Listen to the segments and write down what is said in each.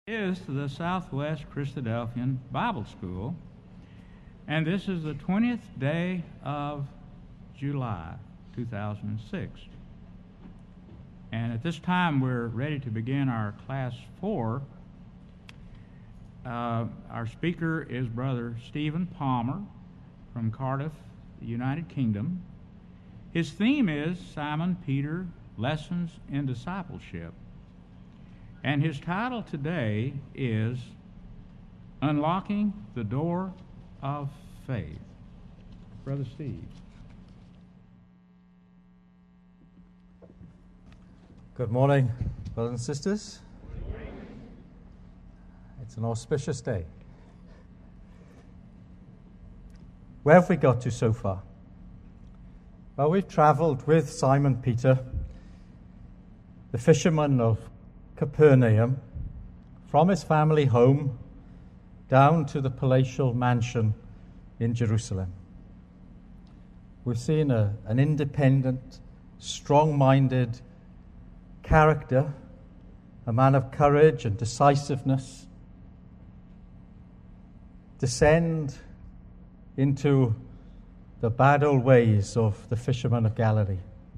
Is the Southwest Christadelphian Bible School, and this is the 20th day of July 2006. And at this time, we're ready to begin our Class 4. Our speaker is Brother Stephen Palmer from Cardiff, the United Kingdom. His theme is Simon Peter, Lessons in Discipleship. And his title today is Unlocking the Door of Faith. Brother Steve. Good morning, brothers and sisters. It's an auspicious day. Where have we got to so far? Well, we've travelled with Simon Peter, the fisherman of Capernaum, from his family home down to the palatial mansion in Jerusalem. We've seen an independent, strong-minded character, a man of courage and decisiveness, descend into the bad old ways of the fishermen of Galilee.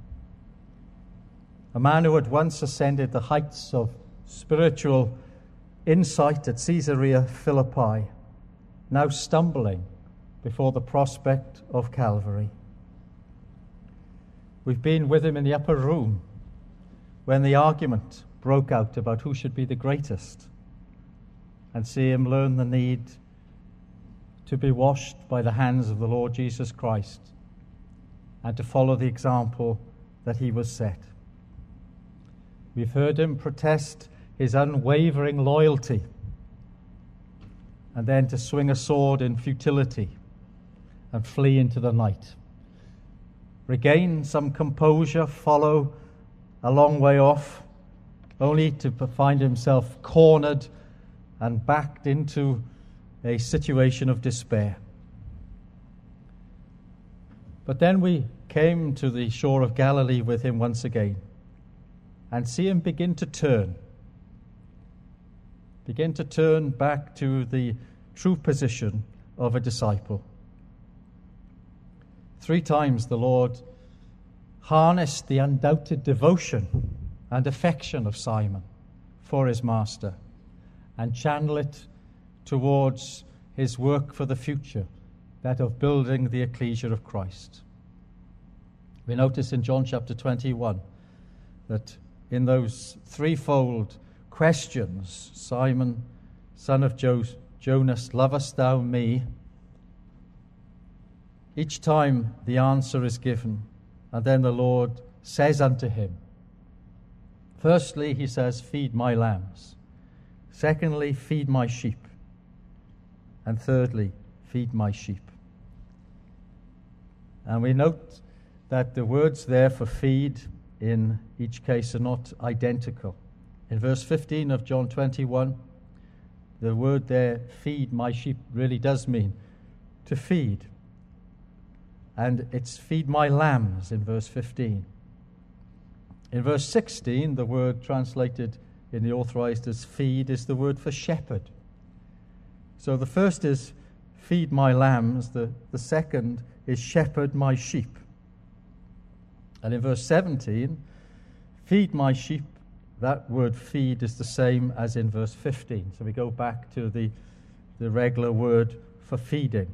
A man who had once ascended the heights of spiritual insight at Caesarea Philippi, now stumbling before the prospect of Calvary. We've been with him in the upper room when the argument broke out about who should be the greatest, and see him learn the need to be washed by the hands of the Lord Jesus Christ and to follow the example that he was set. We've heard him protest his unwavering loyalty and then to swing a sword in futility and flee into the night. Regain some composure, follow a long way off, only to find himself cornered and backed into a situation of despair. But then we came to the shore of Galilee with him once again, and see him begin to turn back to the true position of a disciple. 3 times the Lord harnessed the undoubted devotion and affection of Simon for his master and channel it towards his work for the future, that of building the ecclesia of Christ. We notice in John chapter 21 that in those threefold questions, Simon, son of Jonas, lovest thou me? Each time the answer is given, and then the Lord says unto him, firstly, he says, feed my lambs. Secondly, feed my sheep. And thirdly, feed my sheep. And we note that the words there for feed in each case are not identical. In verse 15 of John 21, the word there, feed my sheep, really does mean to feed. And it's feed my lambs in verse 15. In verse 16, the word translated in the authorized as feed is the word for shepherd. So the first is feed my lambs, the second is shepherd my sheep. And in verse 17, feed my sheep, that word feed is the same as in verse 15. So we go back to the regular word for feeding.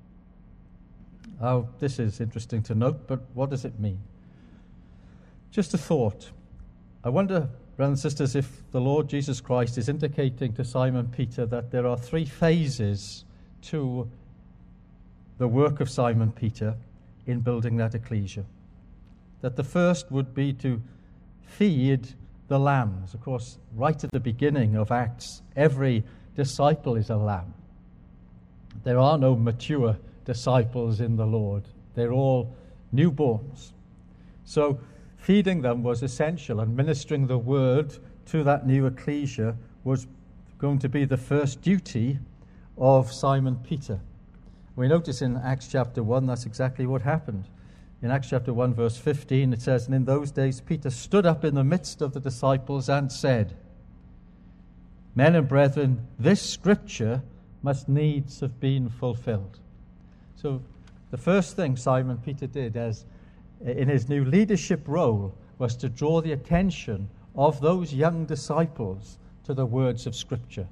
Oh, this is interesting to note, but what does it mean? Just a thought. I wonder, brothers and sisters, if the Lord Jesus Christ is indicating to Simon Peter that there are 3 phases to the work of Simon Peter in building that ecclesia. That the first would be to feed the lambs. Of course, right at the beginning of Acts, every disciple is a lamb. There are no mature disciples in the Lord. They're all newborns. So feeding them was essential, and ministering the word to that new ecclesia was going to be the first duty of Simon Peter. We notice in Acts chapter 1 that's exactly what happened. In Acts chapter 1, verse 15, it says, and in those days Peter stood up in the midst of the disciples and said, Men and brethren, this scripture must needs have been fulfilled. So the first thing Simon Peter did in his new leadership role was to draw the attention of those young disciples to the words of Scripture.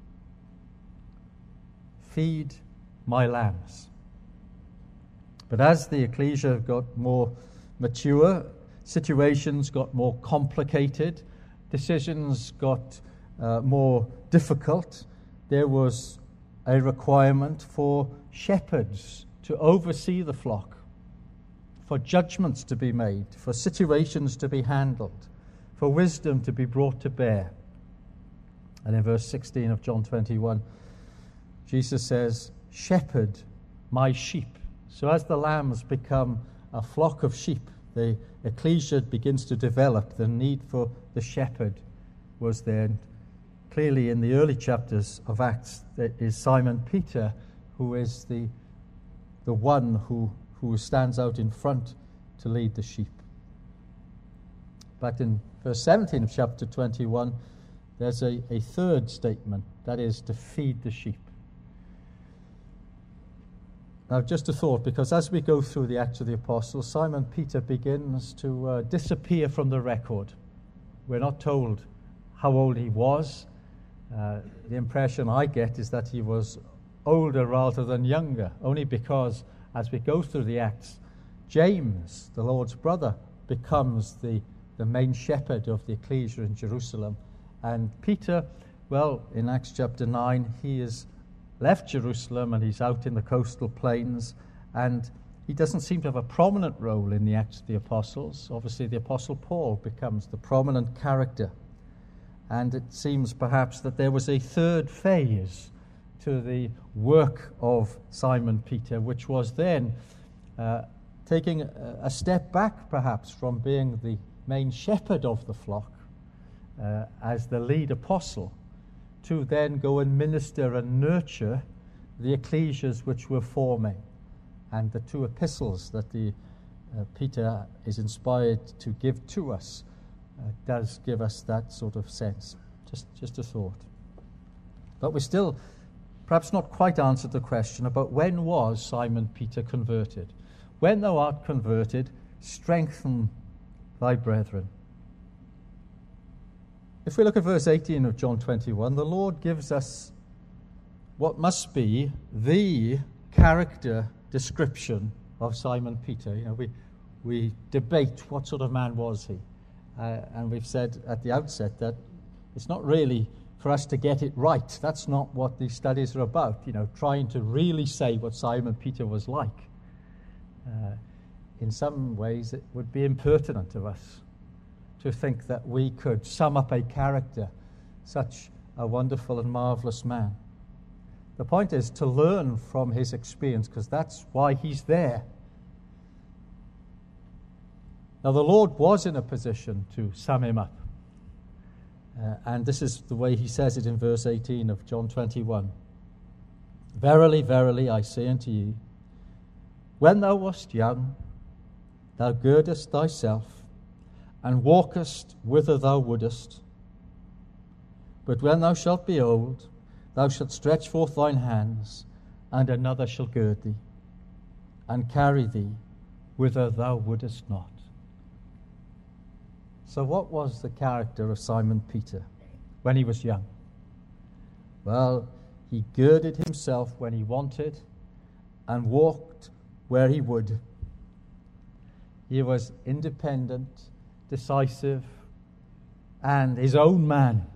Feed my lambs. But as the ecclesia got more mature, situations got more complicated, decisions got more difficult, there was a requirement for shepherds to oversee the flock, for judgments to be made, for situations to be handled, for wisdom to be brought to bear. And in verse 16 of John 21, Jesus says, "Shepherd my sheep." So as the lambs become a flock of sheep, the ecclesia begins to develop. The need for the shepherd was there. Clearly in the early chapters of Acts, there is Simon Peter, who is the one who stands out in front to lead the sheep. But in verse 17 of chapter 21, there's a third statement, that is to feed the sheep. Now, just a thought, because as we go through the Acts of the Apostles, Simon Peter begins to disappear from the record. We're not told how old he was. The impression I get is that he was older rather than younger, only because as we go through the Acts, James, the Lord's brother, becomes the main shepherd of the ecclesia in Jerusalem. And Peter, well, in Acts chapter 9, he has left Jerusalem and he's out in the coastal plains, and he doesn't seem to have a prominent role in the Acts of the Apostles. Obviously, the Apostle Paul becomes the prominent character. And it seems perhaps that there was a third phase to the work of Simon Peter, which was then taking a step back perhaps from being the main shepherd of the flock as the lead apostle, to then go and minister and nurture the ecclesias which were forming. And the two epistles that Peter is inspired to give to us does give us that sort of sense. Just a thought. But we still perhaps not quite answered the question about when was Simon Peter converted. When thou art converted, strengthen thy brethren. If we look at verse 18 of John 21, the Lord gives us what must be the character description of Simon Peter. You know, we debate what sort of man was he. And we've said at the outset that it's not really for us to get it right. That's not what these studies are about, you know, trying to really say what Simon Peter was like. In some ways, it would be impertinent of us to think that we could sum up a character, such a wonderful and marvelous man. The point is to learn from his experience, because that's why he's there. Now, the Lord was in a position to sum him up. And this is the way he says it in verse 18 of John 21. "Verily, verily, I say unto you, when thou wast young, thou girdest thyself, and walkest whither thou wouldest. But when thou shalt be old, thou shalt stretch forth thine hands, and another shall gird thee, and carry thee whither thou wouldest not." So what was the character of Simon Peter when he was young? Well, he girded himself when he wanted and walked where he would. He was independent, decisive, and his own man.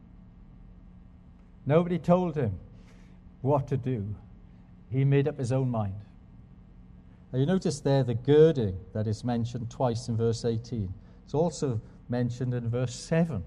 Nobody told him what to do. He made up his own mind. Now you notice there the girding that is mentioned twice in verse 18. It's also mentioned in verse 7.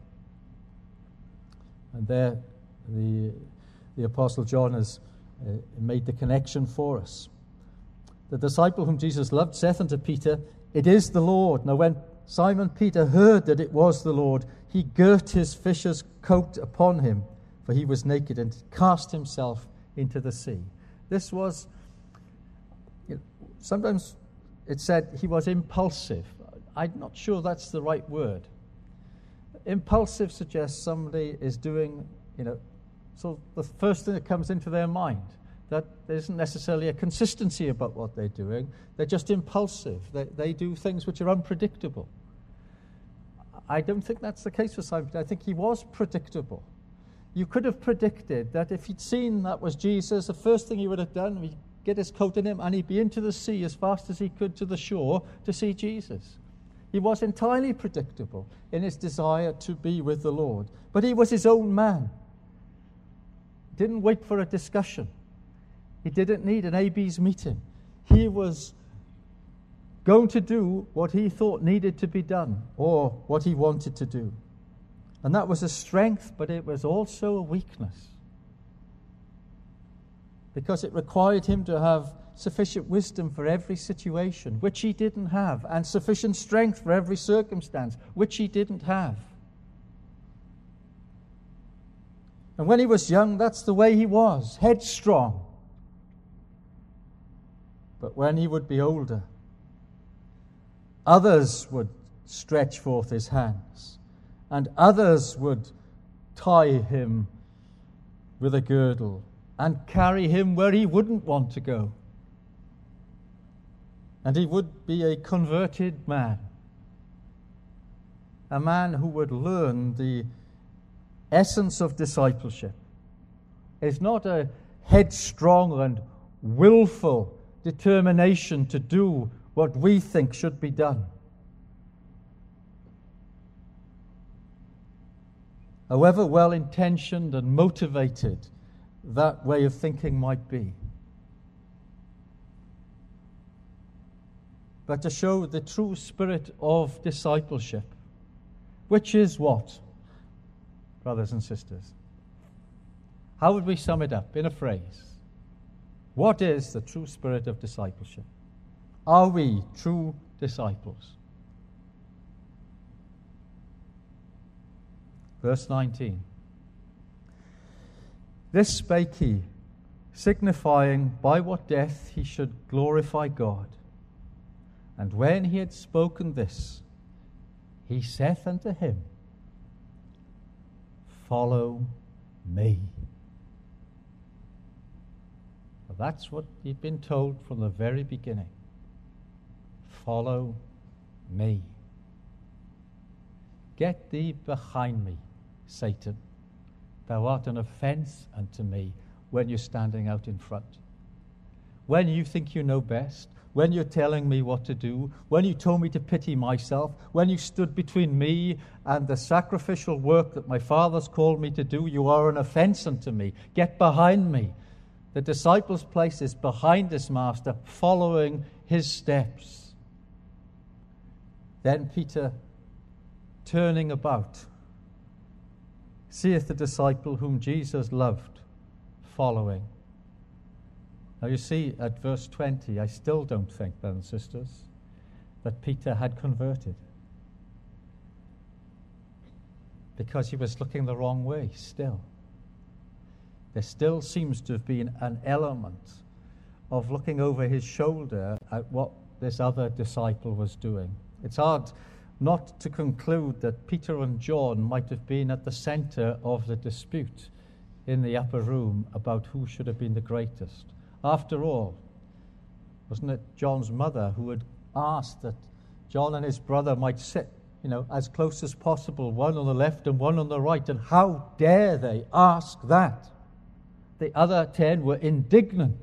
And there the Apostle John has made the connection for us. The disciple whom Jesus loved saith unto Peter, "It is the Lord." Now when Simon Peter heard that it was the Lord, he girt his fisher's coat upon him, for he was naked, and cast himself into the sea. This was, sometimes it said he was impulsive. I'm not sure that's the right word. Impulsive suggests somebody is doing So the first thing that comes into their mind, that there isn't necessarily a consistency about what they're doing. They're just impulsive. They do things which are unpredictable. I don't think that's the case for Simon Peter. I think he was predictable. You could have predicted that if he'd seen that was Jesus, the first thing he would have done, he'd get his coat on him and he'd be into the sea as fast as he could to the shore to see Jesus. He was entirely predictable in his desire to be with the Lord. But he was his own man. He didn't wait for a discussion. He didn't need an AB's meeting. He was going to do what he thought needed to be done or what he wanted to do. And that was a strength, but it was also a weakness. Because it required him to have sufficient wisdom for every situation, which he didn't have, and sufficient strength for every circumstance, which he didn't have. And when he was young, that's the way he was, headstrong. But when he would be older, others would stretch forth his hands, and others would tie him with a girdle and carry him where he wouldn't want to go. And he would be a converted man, a man who would learn the essence of discipleship. It's not a headstrong and willful determination to do what we think should be done. However well-intentioned and motivated that way of thinking might be. But to show the true spirit of discipleship, which is what, brothers and sisters? How would we sum it up in a phrase? What is the true spirit of discipleship? Are we true disciples? Verse 19. This spake he, signifying by what death he should glorify God. And when he had spoken this, he saith unto him, Follow me. Well, that's what he'd been told from the very beginning. Follow me. Get thee behind me, Satan. Thou art an offense unto me when you're standing out in front. When you think you know best, when you're telling me what to do, when you told me to pity myself, when you stood between me and the sacrificial work that my Father's called me to do, you are an offense unto me. Get behind me. The disciple's place is behind his master, following his steps. Then Peter, turning about, seeth the disciple whom Jesus loved, following. Now you see, at verse 20, I still don't think, brothers and sisters, that Peter had converted. Because he was looking the wrong way still. There still seems to have been an element of looking over his shoulder at what this other disciple was doing. It's hard not to conclude that Peter and John might have been at the center of the dispute in the upper room about who should have been the greatest. After all, wasn't it John's mother who had asked that John and his brother might sit, as close as possible, one on the left and one on the right? And how dare they ask that? The other 10 were indignant.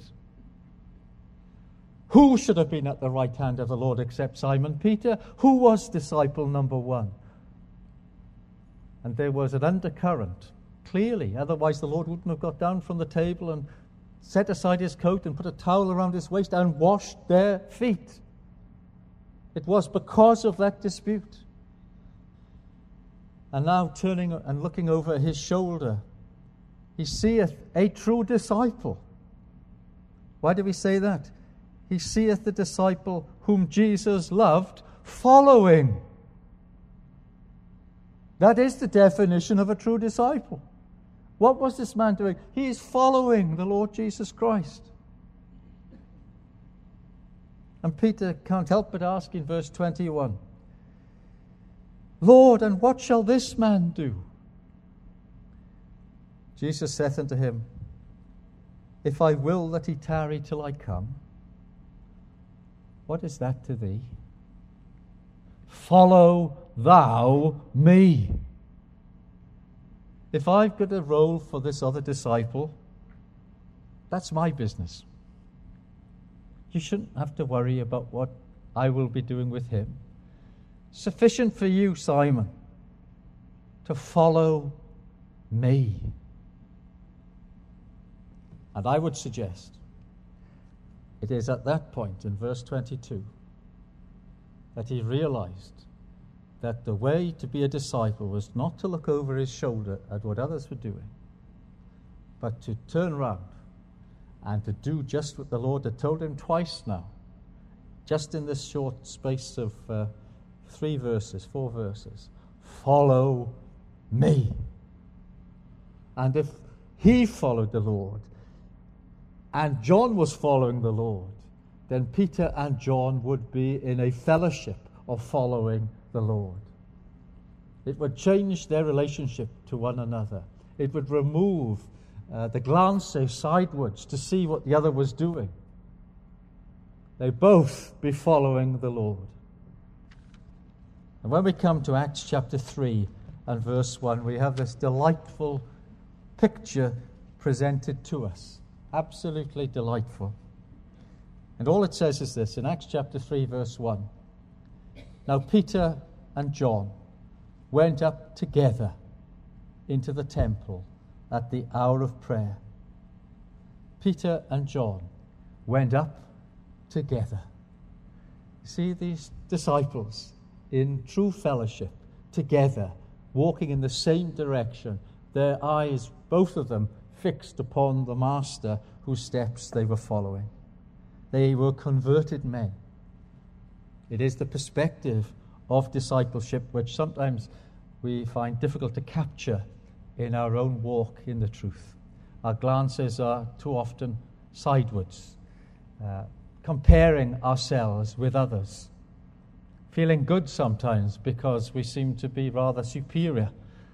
Who should have been at the right hand of the Lord except Simon Peter? Who was disciple number 1? And there was an undercurrent, clearly. Otherwise the Lord wouldn't have got down from the table and set aside his coat and put a towel around his waist and washed their feet. It was because of that dispute. And now turning and looking over his shoulder, he seeth a true disciple. Why do we say that? He seeth the disciple whom Jesus loved following. That is the definition of a true disciple. What was this man doing? He is following the Lord Jesus Christ. And Peter can't help but ask in verse 21, Lord, and what shall this man do? Jesus saith unto him, If I will that he tarry till I come, what is that to thee? Follow thou me. If I've got a role for this other disciple, that's my business. You shouldn't have to worry about what I will be doing with him. Sufficient for you, Simon, to follow me. And I would suggest it is at that point in verse 22 that he realized that the way to be a disciple was not to look over his shoulder at what others were doing, but to turn around and to do just what the Lord had told him twice now, just in this short space of 4 verses. Follow me. And if he followed the Lord, and John was following the Lord, then Peter and John would be in a fellowship of following the Lord. It would change their relationship to one another. It would remove the glance sidewards to see what the other was doing. They'd both be following the Lord. And when we come to Acts chapter 3 and verse 1, we have this delightful picture presented to us. Absolutely delightful. And all it says is this, in Acts chapter 3 verse 1. Now Peter and John went up together into the temple at the hour of prayer. Peter and John went up together. See these disciples in true fellowship, together, walking in the same direction, their eyes, both of them, fixed upon the Master whose steps they were following. They were converted men. It is the perspective of discipleship which sometimes we find difficult to capture in our own walk in the truth. Our glances are too often sidewards, comparing ourselves with others, feeling good sometimes because we seem to be rather superior.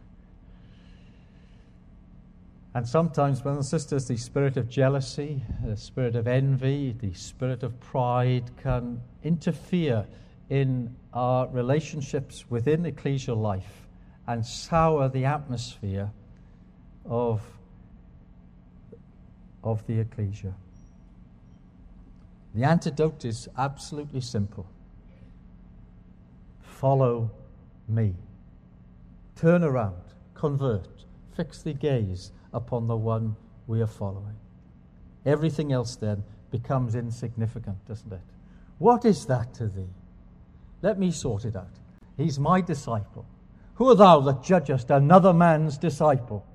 And sometimes, brothers and sisters, the spirit of jealousy, the spirit of envy, the spirit of pride can interfere in our relationships within ecclesial life and sour the atmosphere of the ecclesia. The antidote is absolutely simple. Follow me. Turn around, convert, fix the gaze upon the one we are following. Everything else then becomes insignificant, doesn't it? What is that to thee? Let me sort it out. He's my disciple. Who art thou that judgest another man's disciple?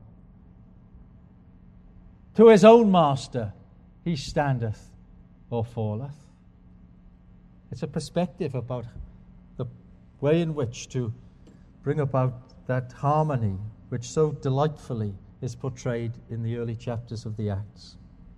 To his own master he standeth or falleth. It's a perspective about the way in which to bring about that harmony which so delightfully is portrayed in the early chapters of the Acts.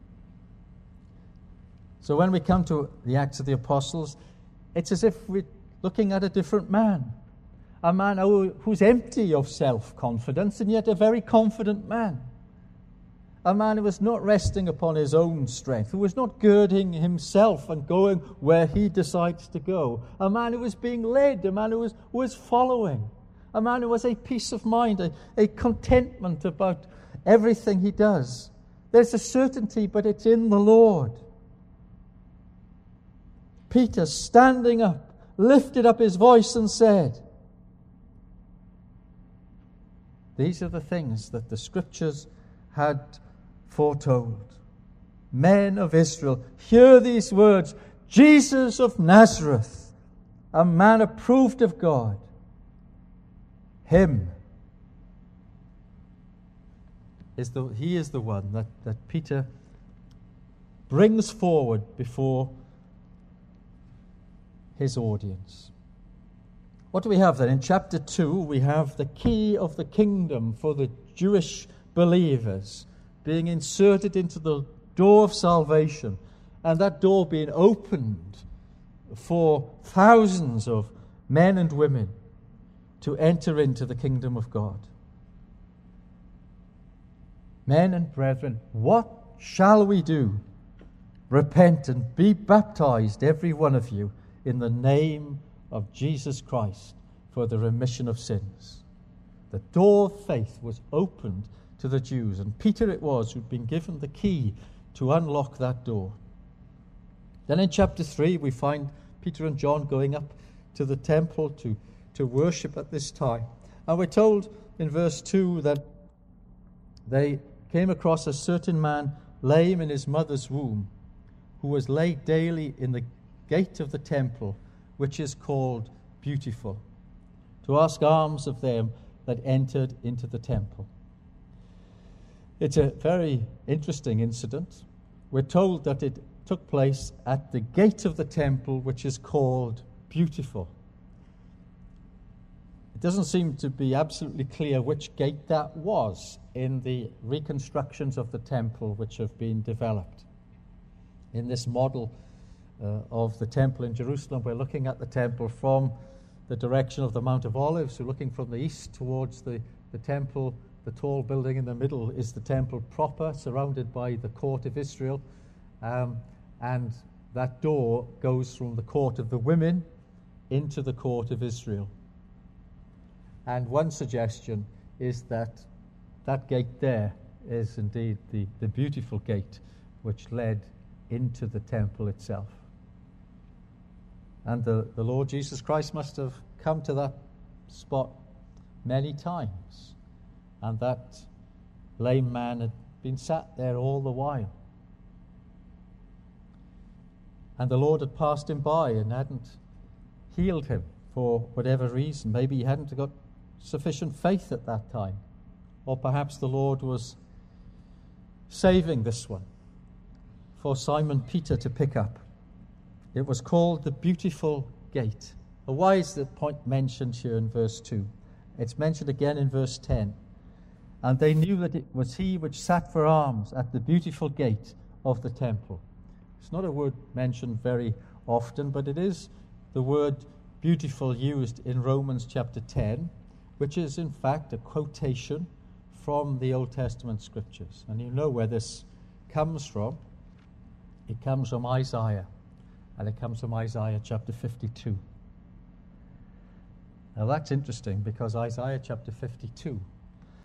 So when we come to the Acts of the Apostles, it's as if we're looking at a different man. A man who's empty of self-confidence and yet a very confident man. A man who was not resting upon his own strength, who was not girding himself and going where he decides to go. A man who was being led, a man who was following. A man who has a peace of mind, a contentment about everything he does. There's a certainty, but it's in the Lord. Peter, standing up, lifted up his voice and said, these are the things that the Scriptures had foretold. Men of Israel, hear these words. Jesus of Nazareth, a man approved of God. Him he is the one that Peter brings forward before his audience. What do we have then? In chapter 2, we have the key of the kingdom for the Jewish believers being inserted into the door of salvation, and that door being opened for thousands of men and women to enter into the kingdom of God. Men and brethren, what shall we do? Repent and be baptized, every one of you, in the name of Jesus Christ for the remission of sins. The door of faith was opened to the Jews, and Peter it was who'd been given the key to unlock that door. Then in chapter 3 we find Peter and John going up to the temple to worship at this time. And we're told in verse 2 that they came across a certain man lame in his mother's womb, who was laid daily in the gate of the temple, which is called Beautiful, to ask alms of them that entered into the temple. It's a very interesting incident. We're told that it took place at the gate of the temple, which is called Beautiful. It doesn't seem to be absolutely clear which gate that was in the reconstructions of the temple which have been developed. In this model of the temple in Jerusalem, we're looking at the temple from the direction of the Mount of Olives. So looking from the east towards the temple, the tall building in the middle is the temple proper, surrounded by the court of Israel. And that door goes from the court of the women into the court of Israel. And one suggestion is that that gate there is indeed the beautiful gate which led into the temple itself. And the Lord Jesus Christ must have come to that spot many times. And that lame man had been sat there all the while. And the Lord had passed him by and hadn't healed him for whatever reason. Maybe he hadn't got sufficient faith at that time. Or perhaps the Lord was saving this one for Simon Peter to pick up. It was called the Beautiful Gate. Why is the point mentioned here in verse 2? It's mentioned again in verse 10. And they knew that it was he which sat for alms at the beautiful gate of the temple. It's not a word mentioned very often, but it is the word beautiful used in Romans chapter 10, which is in fact a quotation from the Old Testament scriptures. And you know where this comes from. It comes from Isaiah, and it comes from Isaiah chapter 52. Now that's interesting, because Isaiah chapter 52